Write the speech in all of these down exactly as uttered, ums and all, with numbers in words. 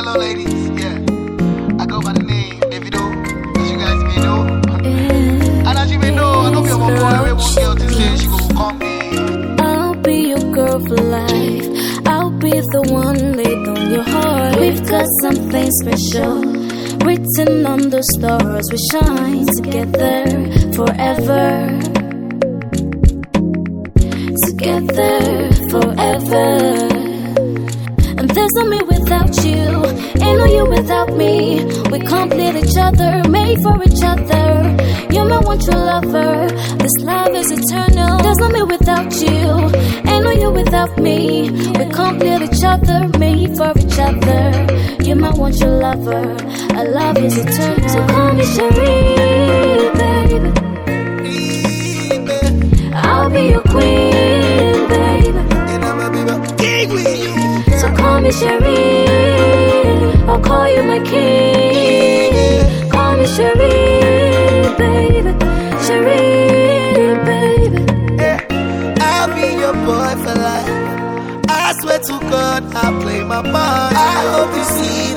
Hello, ladies. Yeah, I go by the name Davido, as you guys may know. And as you may know, I don't be a one boy. I won't girl to say she go come me. I'll be your girl for life. I'll be the one laid on your heart. We've got something special written on the stars. We shine together forever. Together forever. And there's no me without you, ain't no you without me. We complete each other, made for each other. You're my one true lover, this love is eternal. There's no me without you, ain't no you without me. We complete each other, made for each other. You're my one true lover, our love is eternal. So call me Cherie, baby. I'll be your queen, baby. And I'ma be my king with you. So call me Cherie, I'll call you my king. Call me Cherie, baby, Cherie, baby. Yeah, I'll be your boy for life. I swear to God, I'll play my part. I hope you see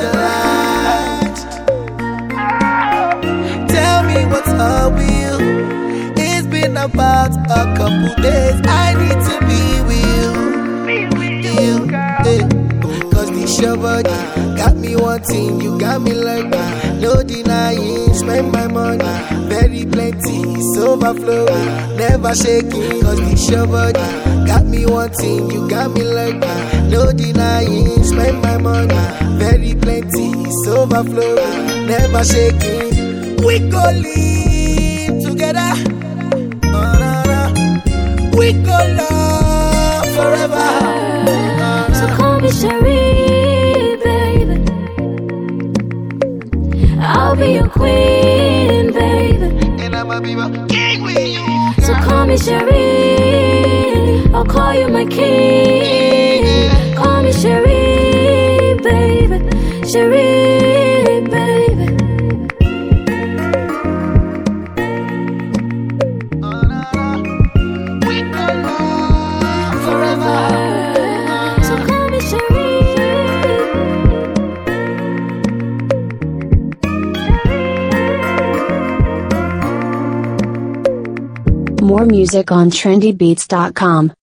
the light. Tell me what's up with you. It's been about a couple days. I need to be with you. You, eh. Cause this your body got me wanting, you got me like that. No denying, spend my money, very plenty, it's overflowing, never shaking. Cause this your body got me wanting, you got me like that. No denying, spend my money, very plenty, it's overflowing, never shaking. We go live together, oh, no, no. We go love forever. So call me Cherie, baby. I'll be your queen, baby. And I'ma be my king with you. So call me Cherie, I'll call you my king. Call me Cherie, baby, Cherie, baby. Oh, no, no. We go love forever. More music on trendy beats dot com.